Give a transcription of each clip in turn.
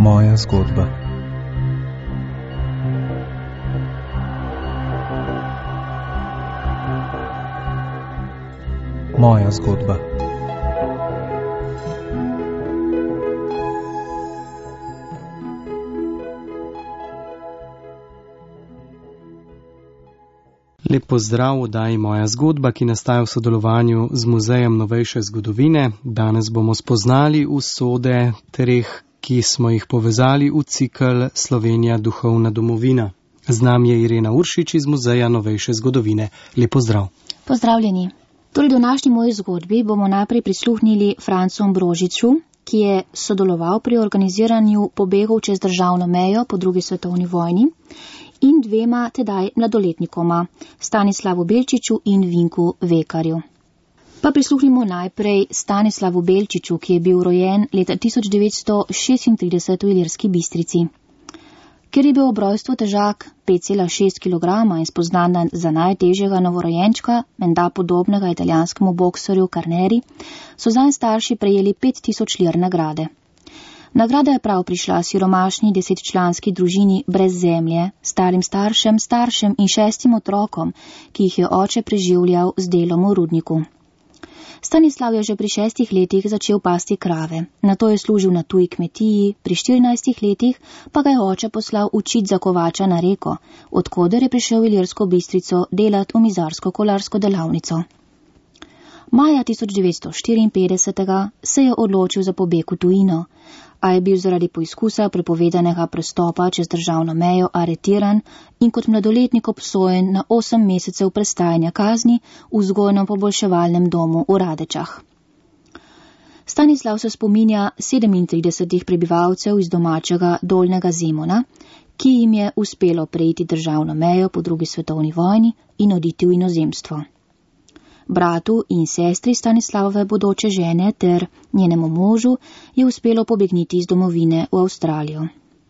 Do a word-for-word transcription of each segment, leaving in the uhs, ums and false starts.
Moja zgodba. Moja zgodba. Lep pozdrav v oddaji Moja zgodba, ki nastaja v sodelovanju z Muzejem novejše zgodovine. Danes bomo spoznali usode treh, ki smo jih povezali v cikel Slovenija duhovna domovina. Z nami je Irena Uršič iz Muzeja novejše zgodovine. Lep pozdrav. Pozdravljeni. Torej, do današnji moji zgodbi bomo najprej prisluhnili Francu Ambrožiču, ki je sodeloval pri organiziranju pobegov čez državno mejo po drugi svetovni vojni, in dvema tedaj mladoletnikoma, Stanislavu Belčiču in Vinku Vekarju. Pa prisluhnimo najprej Stanislavu Belčiču, ki je bil rojen leta tisoč devetsto šestintrideset v Ilirski Bistrici. Ker je bil ob rojstvu težak pet cela šest kilograma in spoznan za najtežjega novorojenčka, menda podobnega italijanskemu bokserju Carneri, so zanj starši prejeli pet tisoč lir nagrade. Nagrada je prav prišla siromašni desetčlanski družini brez zemlje, starim staršem, staršem in šestim otrokom, ki jih je oče preživljal z delom v rudniku. Stanislav je že pri šestih letih začel pasti krave, nato je služil na tuji kmetiji, pri štirinajstih letih pa ga je oče poslal učit za kovača na Reko, odkoder je prišel v Ilirsko Bistrico delat v mizarsko-kolarsko delavnico. Maja tisoč devetsto štiriinpetdesetega se je odločil za pobeg v tujino, a je bil zaradi poizkusa prepovedanega prestopa čez državno mejo aretiran in kot mladoletnik obsojen na osem mesecev prestajanja kazni v vzgojno-poboljševalnem domu v Radečah. Stanislav se spominja sedemintridesetih prebivalcev iz domačega Dolnjega Zemona, ki jim je uspelo preiti državno mejo po drugi svetovni vojni in oditi v inozemstvo. Bratu in sestri Stanislavove bodoče žene ter njenemu možu je uspelo pobegniti iz domovine v Avstralijo.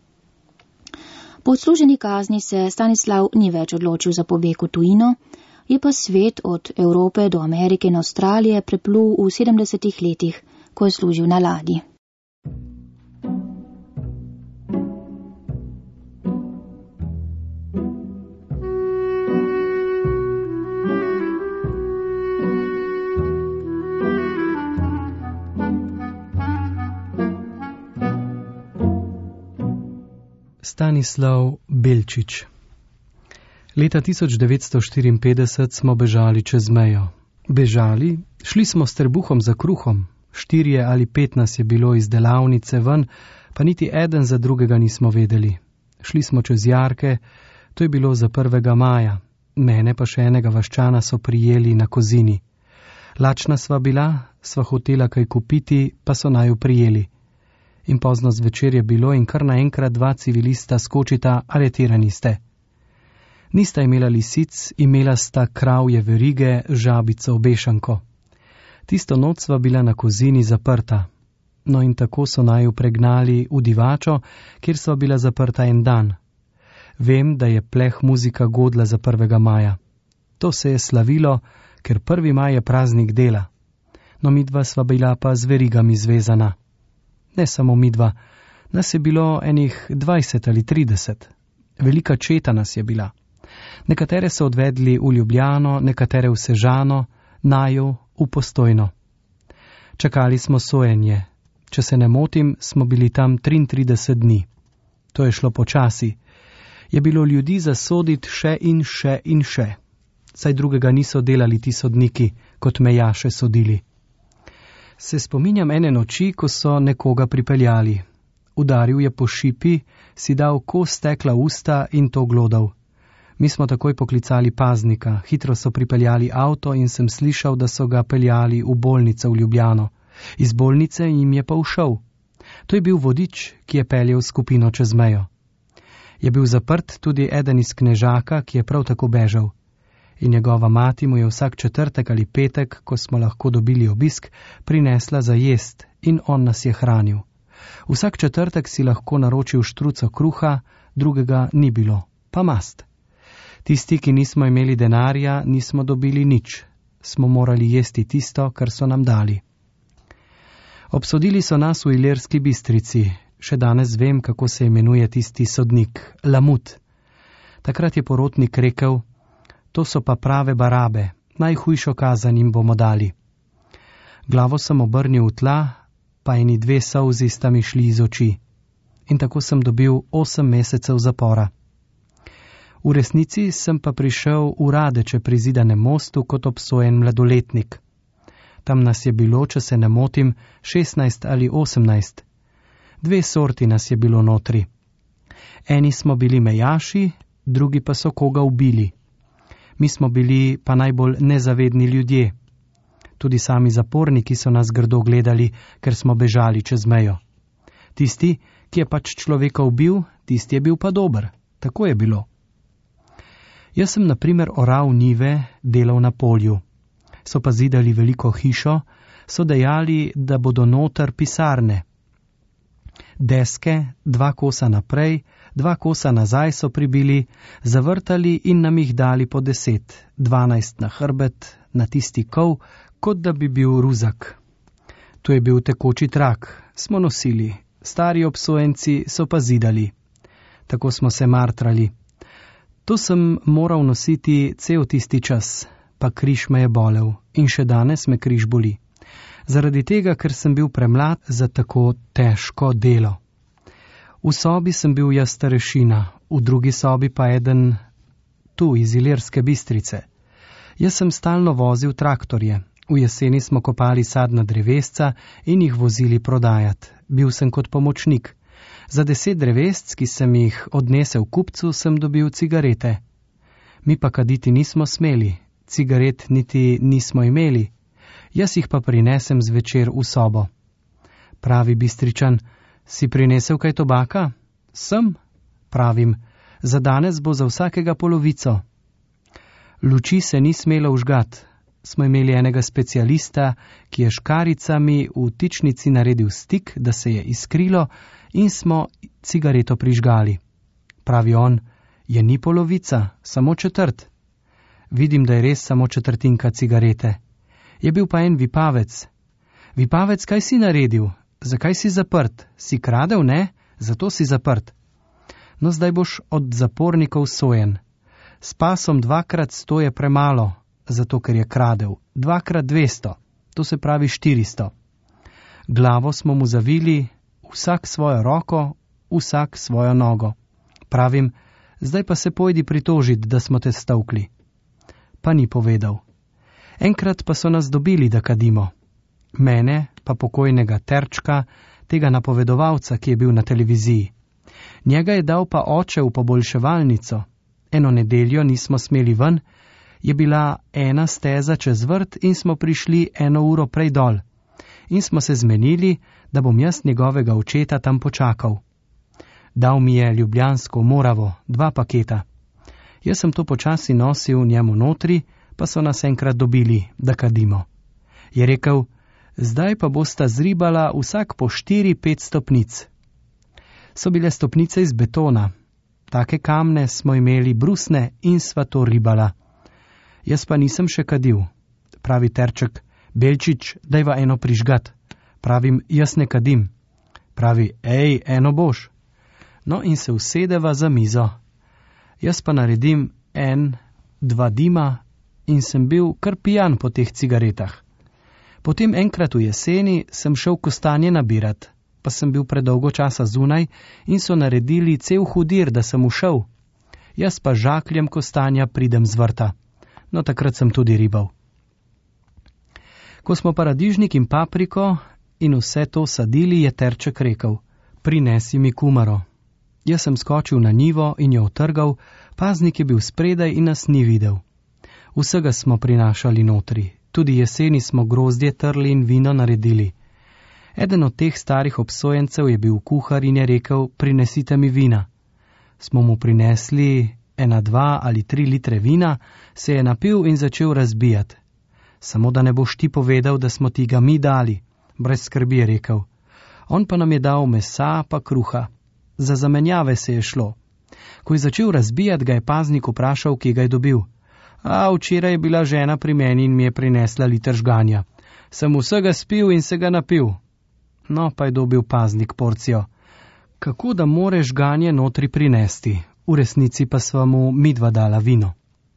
Po odsluženi kazni se Stanislav ni več odločil za pobeg v tujino, je pa svet od Evrope do Amerike in Avstralije preplul v sedemdesetih letih, ko je služil na ladji. Stanislav Belčič. Leta tisoč devetsto štiriinpetdeset smo bežali čez mejo. Bežali, šli smo s trebuhom za kruhom, štirje ali pet nas je bilo iz delavnice ven, pa niti eden za drugega nismo vedeli. Šli smo čez jarke, to je bilo za prvega maja, mene pa še enega vaščana so prijeli na Kozini. Lačna sva bila, sva hotela kaj kupiti, pa so naju prijeli. In pozno zvečer je bilo in kar naenkrat dva civilista skočita, aretirani ste. Nista imela lisic, imela sta kravje verige, žabico, obešanko. Tisto noč sva bila na Kozini zaprta. No in tako so naju pregnali v Divačo, kjer sva bila zaprta en dan. Vem, da je pleh muzika godla za prvega maja. To se je slavilo, ker prvi maj je praznik dela. No midva sva bila pa z verigami zvezana. Ne samo midva, nas je bilo enih dvajset ali trideset. Velika četa nas je bila. Nekatere so odvedli v Ljubljano, nekatere v Sežano, naju v Postojno. Čakali smo sojenje. Če se ne motim, smo bili tam triintrideset dni. To je šlo počasi. Je bilo ljudi zasoditi še in še in še. Saj drugega niso delali ti sodniki, kot mejaše sodili. Se spominjam ene noči, ko so nekoga pripeljali. Udaril je po šipi, si dal kos stekla usta in to glodal. Mi smo takoj poklicali paznika, hitro so pripeljali avto in sem slišal, da so ga peljali v bolnico v Ljubljano. Iz bolnice jim je pa ušel. To je bil vodič, ki je peljal skupino čez mejo. Je bil zaprt tudi eden iz Knežaka, ki je prav tako bežal. In njegova mati mu je vsak četrtek ali petek, ko smo lahko dobili obisk, prinesla za jest in on nas je hranil. Vsak četrtek si lahko naročil štruco kruha, drugega ni bilo, pa mast. Tisti, ki nismo imeli denarja, nismo dobili nič. Smo morali jesti tisto, kar so nam dali. Obsodili so nas v Ilirski Bistrici, Še danes vem, kako se imenuje tisti sodnik, Lamut. Takrat je porotnik rekel, to so pa prave barabe, najhujšo kazen jim bomo dali. Glavo sem obrnil v tla, pa eni dve solzi sta mi šli iz oči. In tako sem dobil osem mesecev zapora. V resnici sem pa prišel v Radeče pri Zidanem mostu kot obsojen mladoletnik. Tam nas je bilo, če se ne motim, šestnajst ali osemnajst. Dve sorti nas je bilo notri. Eni smo bili mejaši, drugi pa so koga ubili. Mi smo bili pa najbolj nezavedni ljudje. Tudi sami zaporniki so nas grdo gledali, ker smo bežali čez mejo. Tisti, ki je pač človeka ubil, tisti je bil pa dober. Tako je bilo. Jaz sem na primer oral njive, delal na polju. So pa zidali veliko hišo, so dejali, da bodo noter pisarne. Deske, dva kosa naprej, dva kosa nazaj so pribili, zavrtali in nam jih dali po deset, dvanajst na hrbet, na tisti kol, kot da bi bil ruzak. To je bil tekoči trak, smo nosili, stari obsojenci so pa zidali. Tako smo se martrali. To sem moral nositi cel tisti čas, pa križ me je bolel in še danes me križ boli. Zaradi tega, ker sem bil premlad za tako težko delo. V sobi sem bil jaz starešina, v drugi sobi pa eden tu iz Ilirske Bistrice. Jaz sem stalno vozil traktorje. V jeseni smo kopali sadna drevesca in jih vozili prodajat. Bil sem kot pomočnik. Za deset drevesc, ki sem jih odnesel kupcu, sem dobil cigarete. Mi pa kaditi nismo smeli, cigaret niti nismo imeli. Jaz jih pa prinesem zvečer v sobo. Pravi Bistričan, si prinesel kaj tobaka? Sem, pravim, za danes bo za vsakega polovico. Luči se ni smelo vžgat. Smo imeli enega specialista, ki je škaricami v tičnici naredil stik, da se je iskrilo in smo cigareto prižgali. Pravi on, je ni polovica, samo četrt. Vidim, da je res samo četrtinka cigarete. Je bil pa en vipavec. Vipavec, kaj si naredil? Zakaj si zaprt? Si kradel, ne? Zato si zaprt. No, zdaj boš od zapornikov sojen. S pasom dvakrat sto je premalo, zato ker je kradel. Dvakrat dvesto, to se pravi štiristo. Glavo smo mu zavili, vsak svojo roko, vsak svojo nogo. Pravim, zdaj pa se pojdi pritožit, da smo te stavkli. Pa ni povedal. Enkrat pa so nas dobili, da kadimo. Mene, pa pokojnega Terčka, tega napovedovalca, ki je bil na televiziji. Njega je dal pa oče v poboljševalnico. Eno nedeljo nismo smeli ven, je bila ena steza čez vrt in smo prišli eno uro prej dol. In smo se zmenili, da bom jaz njegovega očeta tam počakal. Dal mi je ljubljansko moravo, dva paketa. Jaz sem to počasi nosil njemu notri, pa so nas enkrat dobili, da kadimo. Je rekel, zdaj pa bosta zribala vsak po štiri, pet stopnic. So bile stopnice iz betona. Take kamne smo imeli brusne in sva to ribala. Jaz pa nisem še kadil. Pravi Terček, Belčič, dajva eno prižgat. Pravim, jaz ne kadim. Pravi, ej, eno boš. No in se usedeva za mizo. Jaz pa naredim en, dva dima in sem bil kar pijan po teh cigaretah. Potem enkrat v jeseni sem šel kostanje nabirat, pa sem bil predolgo časa zunaj in so naredili cel hudir, da sem ušel. Jaz pa žakljem kostanja pridem z vrta. No, takrat sem tudi ribal. Ko smo paradižnik in papriko in vse to sadili, je Terček rekel, prinesi mi kumaro. Jaz sem skočil na njivo in jo otrgal, paznik je bil spredaj in nas ni videl. Vsega smo prinašali notri, tudi jeseni smo grozdje trli in vino naredili. Eden od teh starih obsojencev je bil kuhar in je rekel, prinesite mi vina. Smo mu prinesli ena dva ali tri litre vina, se je napil in začel razbijati. Samo da ne boš ti povedal, da smo ti ga mi dali, brez skrbi je rekel. On pa nam je dal mesa pa kruha. Za zamenjave se je šlo. Ko je začel razbijati, ga je paznik vprašal, kje ga je dobil. A, včeraj je bila žena pri meni in mi je prinesla liter žganja. Sem vsega spil in se ga napil. No, pa je dobil paznik porcijo. kako da more žganje notri prinesti, v resnici pa sva mu midva dala vino.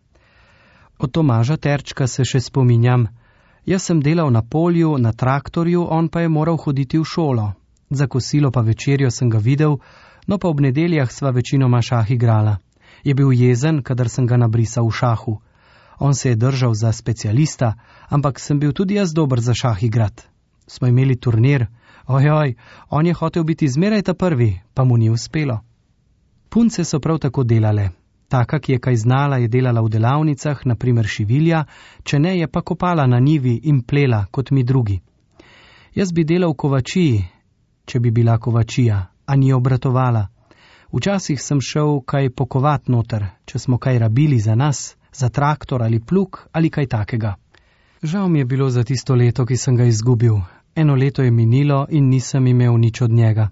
Od Tomaža Terčka se še spominjam. Jaz sem delal na polju, na traktorju, on pa je moral hoditi v šolo. Za kosilo pa večerjo sem ga videl, no pa ob nedeljah sva večinoma šah igrala. Je bil jezen, kadar sem ga nabrisal v šahu. On se je držal za specialista, ampak sem bil tudi jaz dober za šah igrat. Smo imeli turnir, ojoj, on je hotel biti zmeraj ta prvi, pa mu ni uspelo. Punce so prav tako delale. Taka, ki je kaj znala, je delala v delavnicah, naprimer šivilja, če ne je pa kopala na njivi in plela kot mi drugi. Jaz bi delal v kovačiji, če bi bila kovačija, a ni obratovala. Včasih sem šel kaj pokovat noter, če smo kaj rabili za nas, za traktor ali plug ali kaj takega. Žal mi je bilo za tisto leto, ki sem ga izgubil. Eno leto je minilo in nisem imel nič od njega.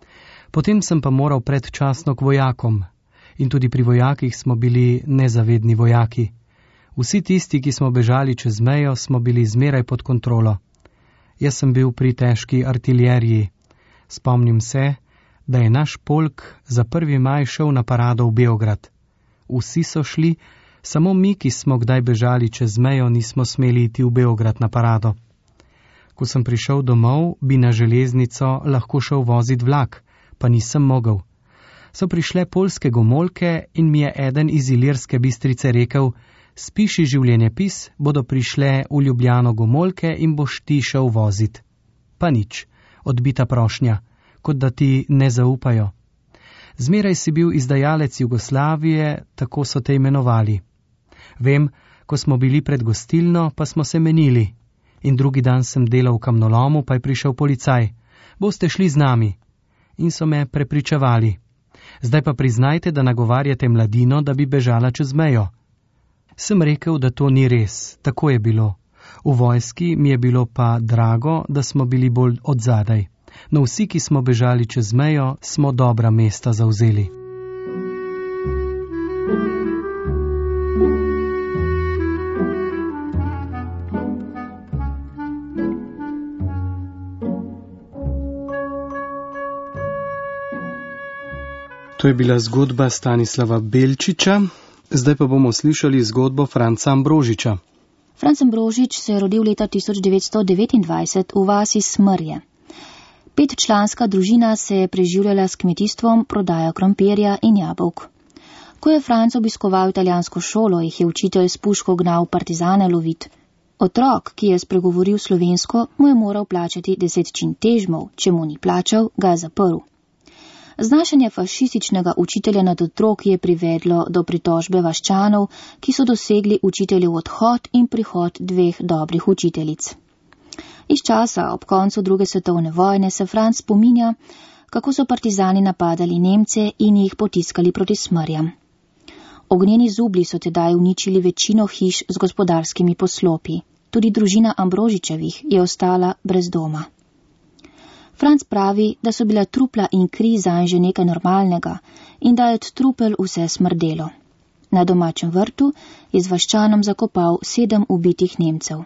Potem sem pa moral predčasno k vojakom. In tudi pri vojakih smo bili nezavedni vojaki. Vsi tisti, ki smo bežali čez mejo, smo bili zmeraj pod kontrolo. Jaz sem bil pri težki artiljeriji. Spomnim se, da je naš polk za prvi maj šel na parado v Beograd. Vsi so šli, samo mi, ki smo kdaj bežali čez mejo, nismo smeli iti v Beograd na parado. Ko sem prišel domov, bi na železnico lahko šel voziti vlak, pa nisem mogel. So prišle poljske gomolke in mi je eden iz Ilirske Bistrice rekel, spiši življenjepis, bodo prišle v Ljubljano gomolke in boš ti šel vozit. Pa nič, odbita prošnja, kot da ti ne zaupajo. Zmeraj si bil izdajalec Jugoslavije, tako so te imenovali. Vem, ko smo bili pred gostilno, pa smo se menili. In drugi dan sem delal v kamnolomu, pa je prišel policaj. Boste šli z nami. In so me prepričevali. Zdaj pa priznajte, da nagovarjate mladino, da bi bežala čez mejo. Sem rekel, da to ni res, tako je bilo. V vojski mi je bilo pa drago, da smo bili bolj odzadaj. No vsi, ki smo bežali čez mejo, smo dobra mesta zavzeli. To je bila zgodba Stanislava Belčiča, zdaj pa bomo slišali zgodbo Franca Ambrožiča. Franc Ambrožič se je rodil leta tisoč devetsto devetindvajset v vasi Smrje. Petčlanska družina se je preživljala s kmetijstvom, prodajo krompirja in jabolk. Ko je Franc obiskoval italijansko šolo, jih je učitelj s puško gnal partizane lovit. Otrok, ki je spregovoril slovensko, mu je moral plačati desetčin težmov, če mu ni plačal, ga je zaprl. Znašanje fašističnega učitelja nad otroki je privedlo do pritožbe vaščanov, ki so dosegli učiteljev odhod in prihod dveh dobrih učiteljic. Iz časa ob koncu druge svetovne vojne se Franc spominja, kako so partizani napadali Nemce in jih potiskali proti smrjam. Ognjeni zublji so tedaj uničili večino hiš z gospodarskimi poslopi. Tudi družina Ambrožičevih je ostala brez doma. Franc pravi, da so bila trupla in kri zanj že nekaj normalnega in da je od trupel vse smrdelo. Na domačem vrtu je z vaščanom zakopal sedem ubitih Nemcev.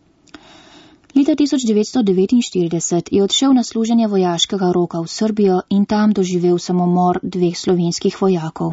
Leta tisoč devetsto devetinštirideset je odšel na služenje vojaškega roka v Srbijo in tam doživel samomor dveh slovenskih vojakov.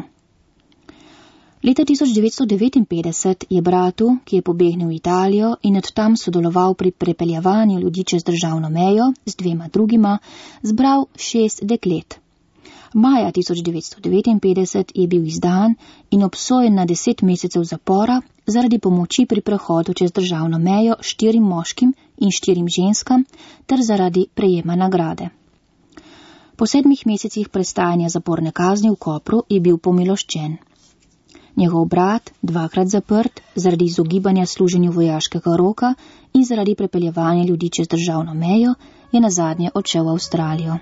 Leta tisoč devetsto devetinpetdeset je bratu, ki je pobegnil v Italijo in od tam sodeloval pri prepeljevanju ljudi čez državno mejo z dvema drugima, zbral šest deklet. Maja tisoč devetsto devetinpetdeset je bil izdan in obsojen na deset mesecev zapora zaradi pomoči pri prehodu čez državno mejo štirim moškim in štirim ženskam ter zaradi prejema nagrade. Po sedmih mesecih prestajanja zaporne kazni v Kopru je bil pomiloščen. Njegov brat, dvakrat zaprt, zaradi izogibanja služenju vojaškega roka in zaradi prepeljevanja ljudi čez državno mejo, je nazadnje odšel v Avstralijo.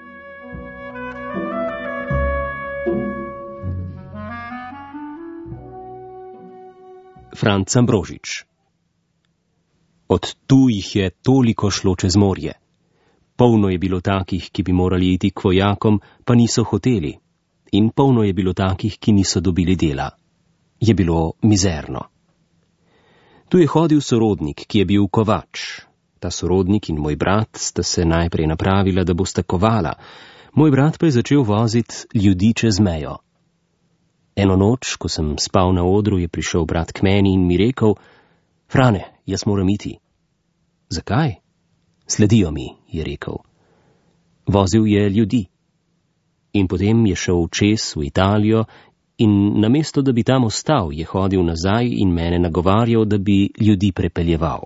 Franc Ambrožič. Od tu jih je toliko šlo čez morje. Polno je bilo takih, ki bi morali iti k vojakom, pa niso hoteli. In polno je bilo takih, ki niso dobili dela. Je bilo mizerno. Tu je hodil sorodnik, ki je bil kovač. Ta sorodnik in moj brat sta se najprej napravila, da bosta kovala, Moj brat pa je začel voziti ljudi čez mejo. Eno noč, ko sem spal na odru, je prišel brat k meni in mi rekel: Frane, jaz moram iti. Zakaj? Sledijo mi, je rekel. Vozil je ljudi. In potem je šel čez v Italijo in namesto, da bi tam ostal, je hodil nazaj in mene nagovarjal, da bi ljudi prepeljeval.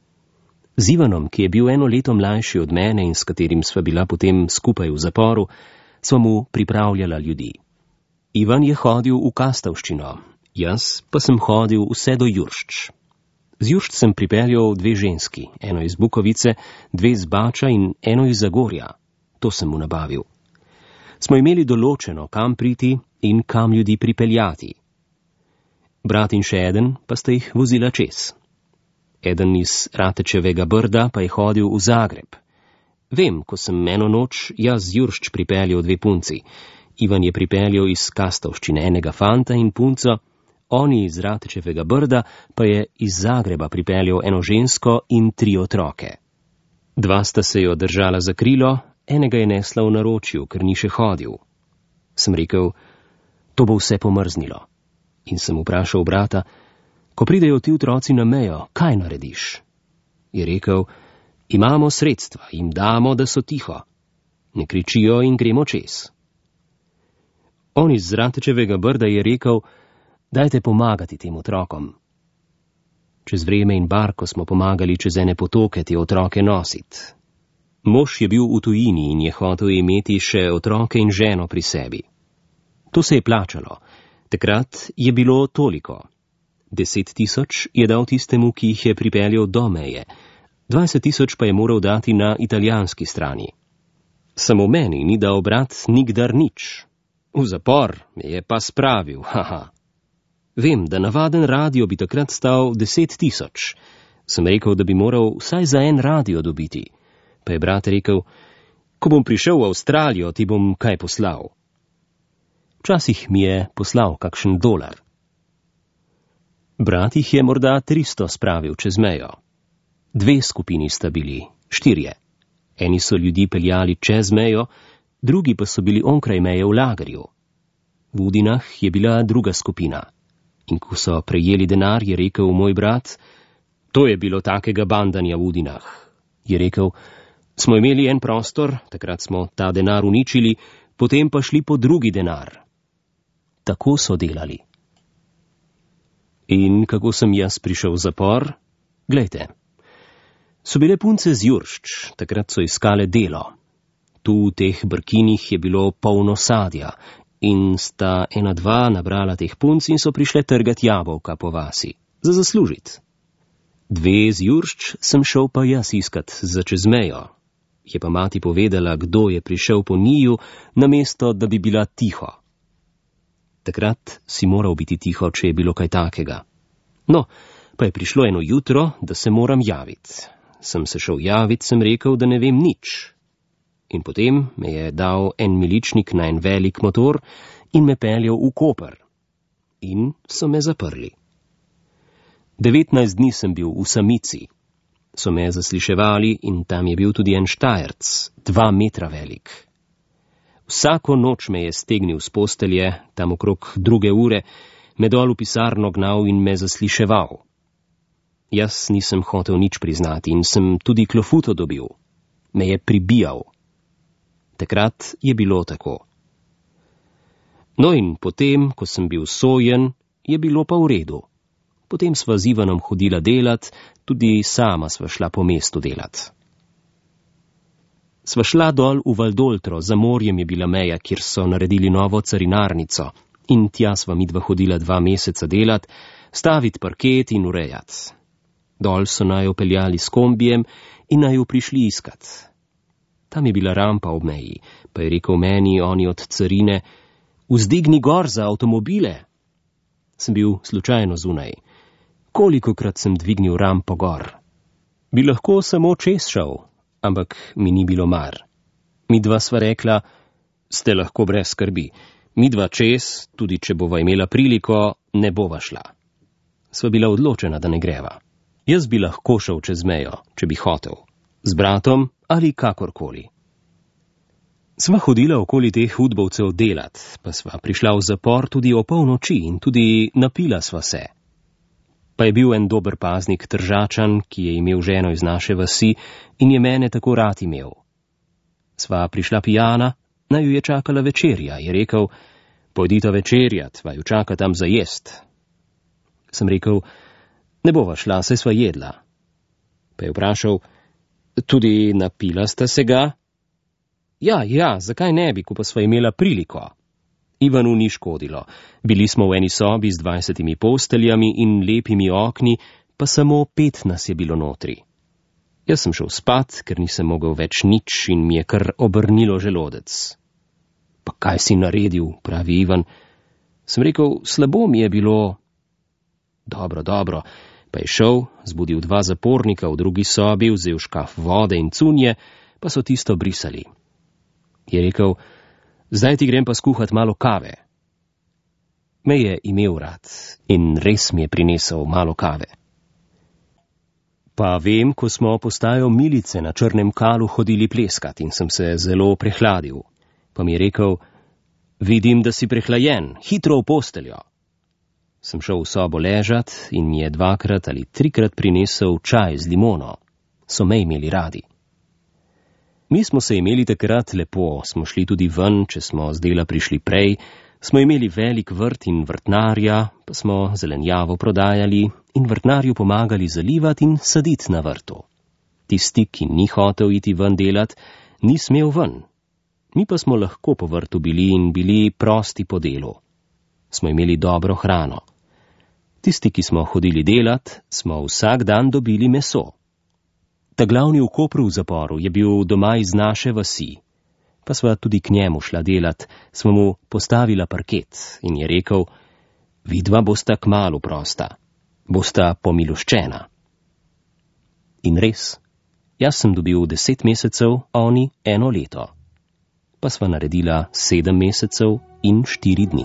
Z Ivanom, ki je bil eno leto mlajši od mene in s katerim sva bila potem skupaj v zaporu, sva mu pripravljala ljudi. Ivan je hodil v Kastavščino, jaz pa sem hodil vse do Juršč. Z Juršč sem pripeljal dve ženski, eno iz Bukovice, dve iz Bača in eno iz Zagorja. To sem mu nabavil. Smo imeli določeno, kam priti in kam ljudi pripeljati. Brat in še eden pa sta jih vozila čez. Eden iz Ratečevega Brda pa je hodil v Zagreb. Vem, ko sem eno noč jaz z Juršč pripeljal dve punci. Ivan je pripeljal iz Kastavščine enega fanta in punco, oni iz Ratečevega Brda pa je iz Zagreba pripeljal eno žensko in tri otroke. Dva sta se jo držala za krilo, enega je nesla v naročju, ker ni še hodil. Sem rekel: to bo vse pomrznilo. In sem vprašal brata: ko pridejo ti otroci na mejo, kaj narediš? Je rekel: imamo sredstva, jim damo, da so tiho. Ne kričijo in gremo čez. On iz Ratečevega Brda je rekel: dajte pomagati tem otrokom. Čez vreme in barko smo pomagali čez ene potoke te otroke nositi. Mož je bil v tujini in je hotel imeti še otroke in ženo pri sebi. To se je plačalo. Takrat je bilo toliko. Deset tisoč je dal tistemu, ki jih je pripeljal do meje. Dvajset tisoč pa je moral dati na italijanski strani. Samo meni ni dal brat nikdar nič. V zapor me je pa spravil, haha. Vem, da navaden radio bi takrat stal deset tisoč. Sem rekel, da bi moral vsaj za en radio dobiti. Pa je brat rekel: ko bom prišel v Avstralijo, ti bom kaj poslal. Včasih mi je poslal kakšen dolar. Brat jih je morda tristo spravil čez mejo. Dve skupini sta bili, štirje. Eni so ljudi peljali čez mejo, drugi pa so bili onkraj meje v lagerju. V Udinah je bila druga skupina. In ko so prejeli denar, je rekel moj brat: to je bilo takega bandanja v Udinah. Je rekel: smo imeli en prostor, takrat smo ta denar uničili, potem pa šli po drugi denar. Tako so delali. In kako sem jaz prišel v zapor? Glejte, so bile punce z Juršč, takrat so iskale delo. Tu v teh brkinih je bilo polno sadja in sta ena dva nabrala teh punc in so prišle trgati jabolka po vasi, za zaslužit. Dve z Juršč sem šel pa jaz iskat za čez mejo. Je pa mati povedala, kdo je prišel po njiju, namesto da bi bila tiho. Takrat si moral biti tiho, če je bilo kaj takega. No, pa je prišlo eno jutro, da se moram javiti. Sem se šel javiti, sem rekel, da ne vem nič. In potem me je dal en miličnik na en velik motor in me peljal v Koper. In so me zaprli. devetnajst dni sem bil v samici. So me zasliševali in tam je bil tudi en Štajerc, dva metra velik. Vsako noč me je stegnil z postelje, tam okrog druge ure, me dol v pisarno gnal in me zasliševal. Jaz nisem hotel nič priznati in sem tudi klofuto dobil. Me je pribijal. Takrat je bilo tako. No in potem, ko sem bil sojen, je bilo pa v redu. Potem sva z Ivanom hodila delat, tudi sama sva šla po mestu delat. Sva šla dol v Valdoltro, za morjem je bila meja, kjer so naredili novo carinarnico, in tja sva midva hodila dva meseca delat, stavit parket in urejat. Dol so naju peljali s kombijem in naju prišli iskat. Tam je bila rampa ob meji, pa je rekel meni oni od carine: vzdigni gor za avtomobile. Sem bil slučajno zunaj. Kolikokrat sem dvignil rampo gor. Bi lahko samo čez šel, ampak mi ni bilo mar. Midva sva rekla: ste lahko brez skrbi. Midva čez, tudi če bova imela priliko, ne bova šla. Sva bila odločena, da ne greva. Jaz bi lahko šel čez mejo, če bi hotel. Z bratom ali kakorkoli. Sva hodila okoli teh udbovcev delat, pa sva prišla v zapor tudi o polnoči in tudi napila sva se. Pa je bil en dober paznik Tržačan, ki je imel ženo iz naše vasi in je mene tako rad imel. Sva prišla pijana, naj ju je čakala večerja, je rekel, pojdita večerjat, vaju čaka tam za jest. Sem rekel, ne bova šla, saj sva jedla. Pa je vprašal, tudi napila sta se ga? Ja, ja, zakaj ne bi, ko pa sva imela priliko? Ivanu ni škodilo. Bili smo v eni sobi z dvajsetimi posteljami in lepimi okni, pa samo pet nas je bilo notri. Jaz sem šel spat, ker nisem mogel več nič in mi je kar obrnilo želodec. Pa kaj si naredil, pravi Ivan. Sem rekel, slabo mi je bilo. Dobro, dobro, pa je šel, zbudil dva zapornika v drugi sobi, vzel škaf vode in cunje, pa so tisto brisali. Je rekel, zdaj ti grem pa skuhat malo kave. Me je imel rad in res mi je prinesel malo kave. Pa vem, ko smo postajo Milice na Črnem Kalu hodili pleskat in sem se zelo prehladil. Pa mi je rekel, vidim, da si prehlajen, hitro v posteljo. Sem šel v sobo ležat in mi je dvakrat ali trikrat prinesel čaj z limono. So me imeli radi. Mi smo se imeli takrat lepo, smo šli tudi ven, če smo z dela prišli prej, smo imeli velik vrt in vrtnarja, pa smo zelenjavo prodajali in vrtnarju pomagali zalivati in saditi na vrtu. Tisti, ki ni hotel iti ven delat, ni smel ven. Mi pa smo lahko po vrtu bili in bili prosti po delu. Smo imeli dobro hrano. Tisti, ki smo hodili delat, smo vsak dan dobili meso. Ta glavni v Kopru v zaporu je bil doma iz naše vasi. Pa sva tudi k njemu šla delat, sva mu postavila parket in je rekel, vidva bosta kmalu prosta, bosta pomiloščena. In res, jaz sem dobil deset mesecev, oni eno leto. Pa sva naredila sedem mesecev in štiri dni.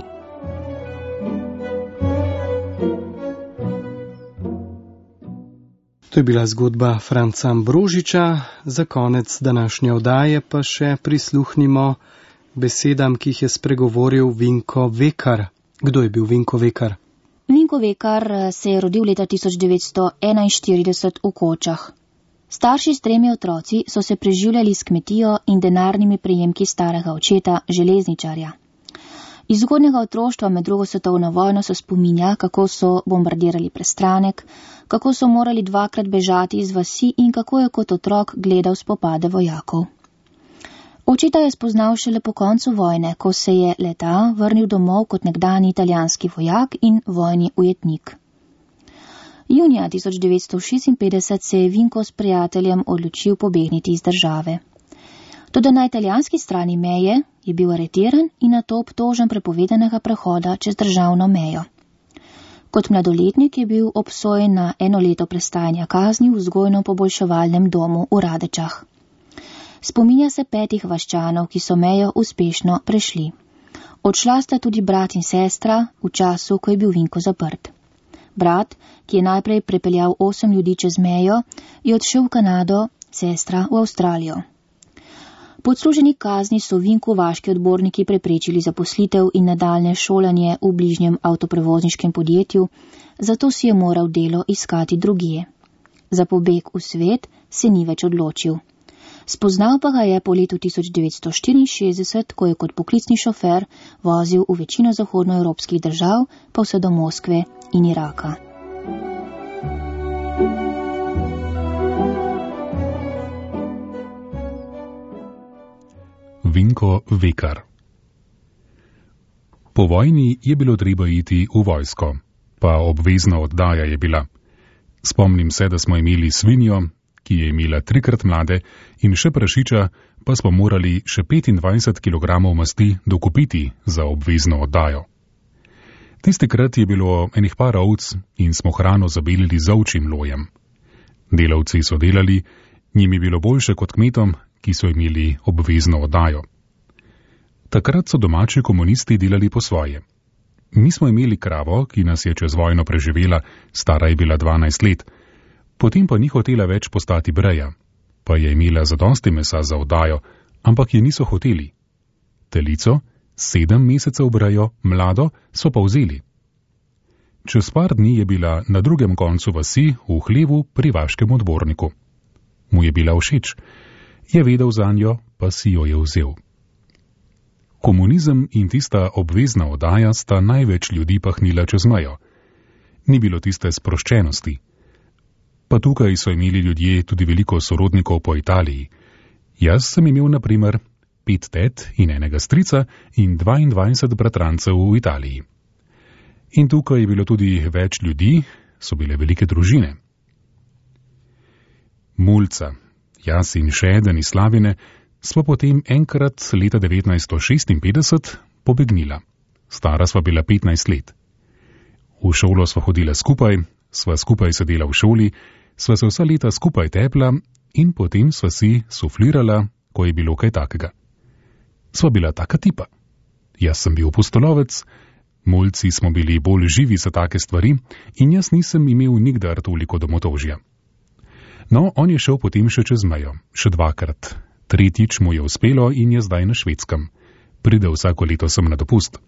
To je bila zgodba Franca Ambrožiča, za konec današnje oddaje pa še prisluhnimo besedam, ki jih je spregovoril Vinko Vekar. Kdo je bil Vinko Vekar? Vinko Vekar se je rodil leta tisoč devetsto enainštirideset v Kočah. Starši s tremi otroci so se preživljali s kmetijo in denarnimi prejemki starega očeta, železničarja. Iz zgodnjega otroštva med drugo svetovno vojno se spominja, kako so bombardirali Prestranek, kako so morali dvakrat bežati iz vasi in kako je kot otrok gledal spopade vojakov. Očeta je spoznal šele po koncu vojne, ko se je leta vrnil domov kot nekdani italijanski vojak in vojni ujetnik. Junija tisoč devetsto šestinpetdeset se je Vinko s prijateljem odločil pobegniti iz države. Toda na italijanski strani meje je bil aretiran in nato obtožen prepovedanega prehoda čez državno mejo. Kot mladoletnik je bil obsojen na eno leto prestajanja kazni v vzgojno-poboljševalnem domu v Radečah. Spominja se petih vaščanov, ki so mejo uspešno prešli. Odšla sta tudi brat in sestra v času, ko je bil Vinko zaprt. Brat, ki je najprej prepeljal osem ljudi čez mejo, je odšel v Kanado, sestra v Avstralijo. Po odsluženi kazni so Vinku vaški odborniki preprečili zaposlitev in nadaljne šolanje v bližnjem avtoprevozniškem podjetju, zato si je moral delo iskati drugje. Za pobeg v svet se ni več odločil. Spoznal pa ga je po letu tisoč devetsto štiriinšestdeset, ko je kot poklicni šofer vozil v večino zahodnoevropskih držav, pa vse do Moskve in Iraka. Vinko Vekar. Po vojni je bilo treba iti v vojsko, pa obvezna oddaja je bila. Spomnim se, da smo imeli svinjo, ki je imela trikrat mlade, in še prašiča, pa smo morali še petindvajset kilogramov masti dokupiti za obvezno oddajo. Tistikrat je bilo enih par ovc in smo hrano zabelili z ovčjim lojem. Delavci so delali, njim je bilo boljše kot kmetom, ki so imeli obvezno oddajo. Takrat so domači komunisti delali po svoje. Mi smo imeli kravo, ki nas je čez vojno preživela, stara je bila dvanajst let, potem pa ni hotela več postati breja, pa je imela zadosti mesa za oddajo, ampak je niso hoteli, telico, sedem mesecev brejo, mlado, so pa vzeli. Čez par dni je bila na drugem koncu vasi v hlevu pri vaškem odborniku. Mu je bila všeč, je vedel za njo, pa si jo je vzel. Komunizem in tista obvezna oddaja sta največ ljudi pahnila čez mejo. Ni bilo tiste sproščenosti. Pa tukaj so imeli ljudje tudi veliko sorodnikov po Italiji. Jaz sem imel na primer pet tet in enega strica in dvaindvajset bratrancev v Italiji. In tukaj je bilo tudi več ljudi, so bile velike družine. Mulca, jaz in še eden iz Slavine, sva potem enkrat leta devetnajststo šestinpetdeset pobegnila. Stara sva bila petnajst let. V šolo sva hodila skupaj, sva skupaj sedela v šoli, sva se vsa leta skupaj tepla in potem sva si suflirala, ko je bilo kaj takega. Sva bila taka tipa. Jaz sem bil pustolovec, mulci smo bili bolj živi za take stvari in jaz nisem imel nikdar toliko domotožja. No, on je šel potem še čez mejo, še dvakrat. Tretjič mu je uspelo in je zdaj na Švedskem. Pride vsako leto sem na dopust.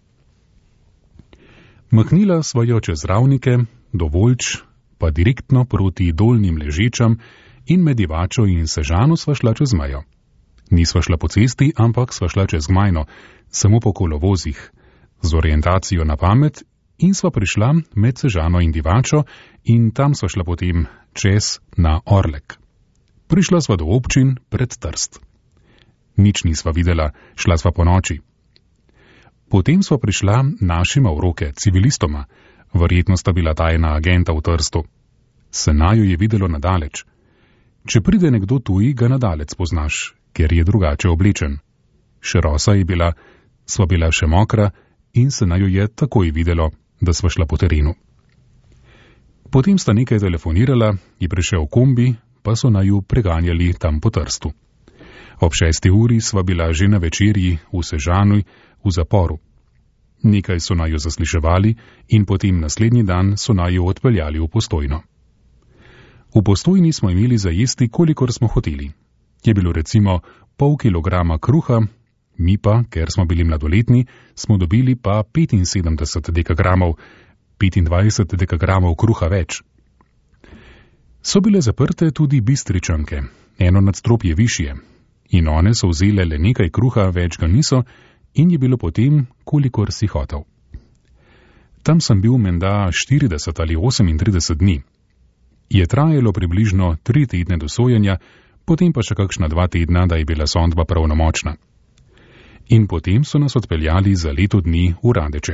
Mahnila sva jo čez Ravnike, do Voljč, pa direktno proti Dolnjim Ležečam in med Divačo in Sežano sva šla čez mejo. Nisva šla po cesti, ampak sva šla čez Gmajno, samo po kolovozih, z orientacijo na pamet in sva prišla med Sežano in Divačo in tam sva šla potem čez na Orlek. Prišla sva do občin pred Trst. Nič nisva videla, šla sva po noči. Potem sva prišla našima v roke, civilistoma, verjetno sta bila tajna agenta v Trstu. Se naju je videlo nadaleč. Če pride nekdo tuji, ga nadalec poznaš, ker je drugače oblečen. Še rosa je bila, sva bila še mokra in se naju je takoj videlo, da sva šla po terenu. Potem sta nekaj telefonirala, je prišel kombi, pa so naju preganjali tam po Trstu. Ob šesti uri sva bila že na večerji v Sežanu v zaporu. Nekaj so naju zasliševali in potem naslednji dan so naju odpeljali v Postojno. V Postojni smo imeli za jesti, kolikor smo hoteli. Je bilo recimo pol kilograma kruha, mi pa, ker smo bili mladoletni, smo dobili pa petinsedemdeset dekagramov, petindvajset dekagramov kruha več. So bile zaprte tudi Bistričanke, eno nadstropje višje, in one so vzele le nekaj kruha, več ga niso, in je bilo potem, kolikor si hotel. Tam sem bil menda štirideset ali osemintrideset dni. Je trajalo približno tri tedne do sojenja, potem pa še kakšna dva tedna, da je bila sodba pravnomočna. In potem so nas odpeljali za leto dni v Radeče.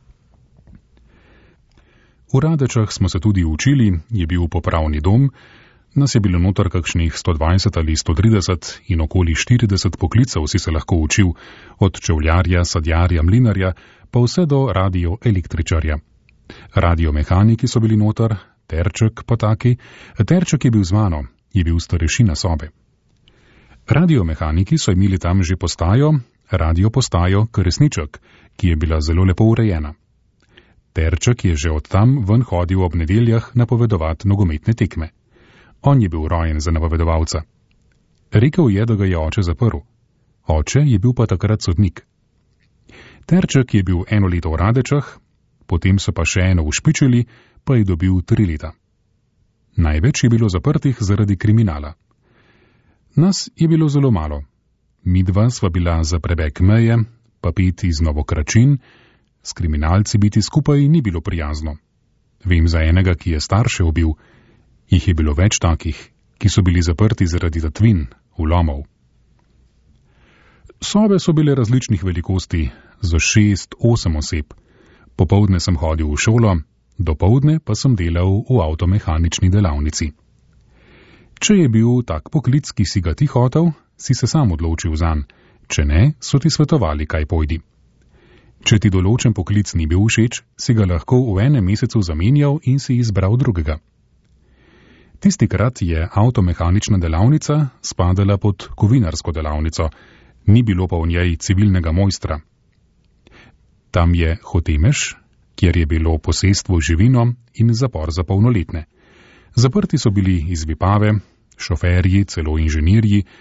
V Radečah smo se tudi učili, je bil popravni dom, nas je bilo noter kakšnih sto dvajset ali sto trideset in okoli štirideset poklicev si se lahko učil, od čevljarja, sadjarja, mlinarja, pa vse do radioelektričarja. Radiomehaniki so bili noter, Terček pa taki, Terček je bil z mano, je bil starešina sobe. Radiomehaniki so imeli tam že postajo, radio postajo Kresniček, ki je bila zelo lepo urejena. Terček je že od tam ven hodil ob nedeljah napovedovati nogometne tekme. On je bil rojen za napovedovalca. Rekel je, da ga je oče zaprl. Oče je bil pa takrat sodnik. Terček je bil eno leto v Radečah, potem so pa še eno ušpičili, pa je dobil tri leta. Največ je bilo zaprtih zaradi kriminala. Nas je bilo zelo malo. Midva sva bila za prebeg meje, pa pet iz Novokračin, s kriminalci biti skupaj ni bilo prijazno. Vem za enega, ki je starše ubil, jih je bilo več takih, ki so bili zaprti zaradi tatvin, vlomov. Sobe so bile različnih velikosti, za šest, osem oseb. Popoldne sem hodil v šolo, dopoldne pa sem delal v avtomehanični delavnici. Če je bil tak poklic, ki si ga ti hotel, si se sam odločil zanj, če ne, so ti svetovali, kaj pojdi. Če ti določen poklic ni bil všeč, si ga lahko v enem mesecu zamenjal in si izbral drugega. Tistikrat je avtomehanična delavnica spadala pod kovinarsko delavnico, ni bilo pa v njej civilnega mojstra. Tam je hotemeš, kjer je bilo posestvo živino in zapor za polnoletne. Zaprti so bili iz Vipave, šoferji, celo inženirji,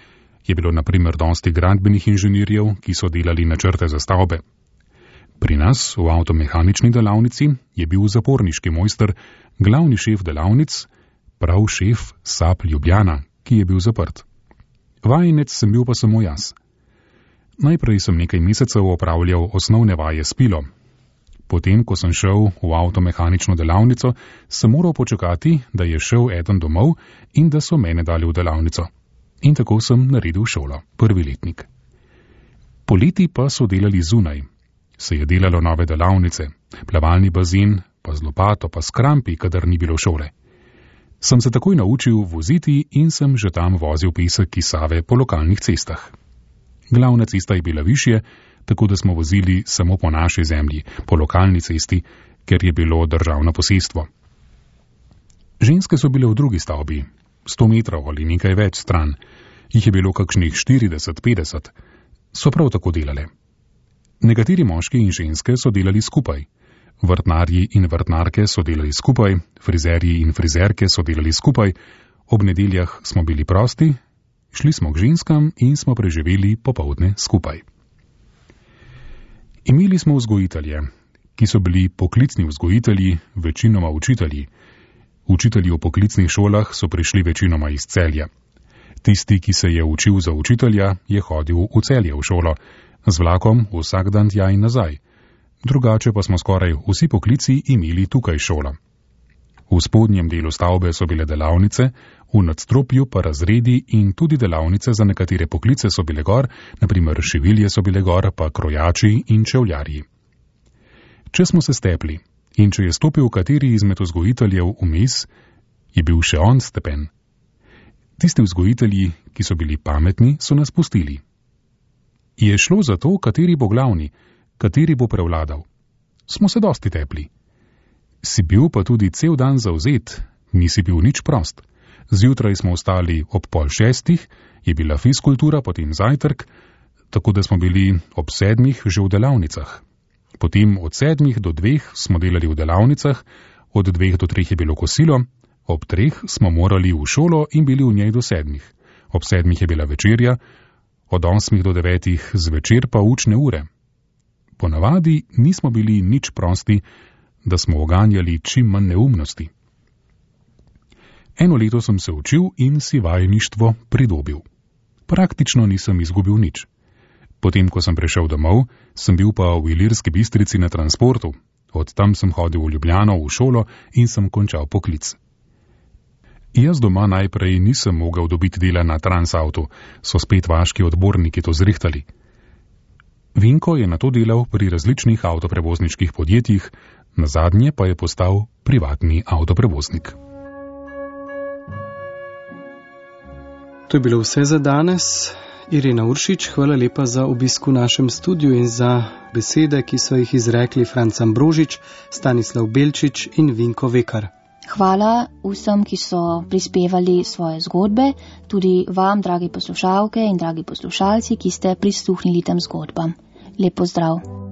je bilo naprimer dosti gradbenih inženirjev, ki so delali načrte za stavbe. Pri nas, v avtomehanični delavnici, je bil zaporniški mojster, glavni šef delavnic, prav šef S A P Ljubljana, ki je bil zaprt. Vajenec sem bil pa samo jaz. Najprej sem nekaj mesecev opravljal osnovne vaje s pilo. Potem, ko sem šel v avtomehanično delavnico, sem moral počakati, da je šel eden domov in da so mene dali v delavnico. In tako sem naredil šolo, prvi letnik. Poleti pa so delali zunaj. Se je delalo nove delavnice, plavalni bazen, pa z lopato, pa s krampi, kadar ni bilo šole. Sem se takoj naučil voziti in sem že tam vozil pesek iz Save po lokalnih cestah. Glavna cesta je bila višje, tako da smo vozili samo po naši zemlji, po lokalni cesti, ker je bilo državno posestvo. Ženske so bile v drugi stavbi, sto metrov ali nekaj več stran, jih je bilo kakšnih štirideset petdeset, so prav tako delale. Nekateri moški in ženske so delali skupaj. Vrtnarji in vrtnarke so delali skupaj, frizerji in frizerke so delali skupaj, ob nedeljah smo bili prosti, šli smo k ženskam in smo preživeli popoldne skupaj. Imeli smo vzgojitelje, ki so bili poklicni vzgojitelji, večinoma učitelji. Učitelji v poklicnih šolah so prišli večinoma iz Celja. Tisti, ki se je učil za učitelja, je hodil v Celje v šolo, z vlakom vsak dan tja in nazaj. Drugače pa smo skoraj vsi poklici imeli tukaj šolo. V spodnjem delu stavbe so bile delavnice, v nadstropju pa razredi in tudi delavnice za nekatere poklice so bile gor, naprimer šivilje so bile gor, pa krojači in čevljarji. Če smo se stepli in če je stopil kateri izmed vzgojiteljev vmes, je bil še on stepen. Tisti vzgojitelji, ki so bili pametni, so nas pustili. Je šlo za to, kateri bo glavni, kateri bo prevladal. Smo se dosti tepli. Si bil pa tudi cel dan zavzet, nisi bil nič prost. Zjutraj smo ostali ob pol šestih, je bila fiskultura, potem zajtrk, tako da smo bili ob sedmih že v delavnicah. Potem od sedmih do dveh smo delali v delavnicah, od dveh do treh je bilo kosilo, ob treh smo morali v šolo in bili v njej do sedmih. Ob sedmih je bila večerja, od osmih do devetih zvečer pa učne ure. Ponavadi nismo bili nič prosti, da smo oganjali čim manj neumnosti. Eno leto sem se učil in si vajeništvo pridobil. Praktično nisem izgubil nič. Potem, ko sem prišel domov, sem bil pa v Ilirski Bistrici na transportu. Od tam sem hodil v Ljubljano v šolo in sem končal poklic. Jaz doma najprej nisem mogel dobiti dela na Transautu, so spet vaški odborniki to zrihtali. Vinko je nato delal pri različnih avtoprevozniških podjetjih, nazadnje pa je postal privatni avtoprevoznik. To je bilo vse za danes. Irena Uršič, hvala lepa za obisk v našem studiu in za besede, ki so jih izrekli Franc Ambrožič, Stanislav Belčič in Vinko Vekar. Hvala vsem, ki so prispevali svoje zgodbe, tudi vam, dragi poslušalke in dragi poslušalci, ki ste prisluhnili tem zgodbam. Lep pozdrav.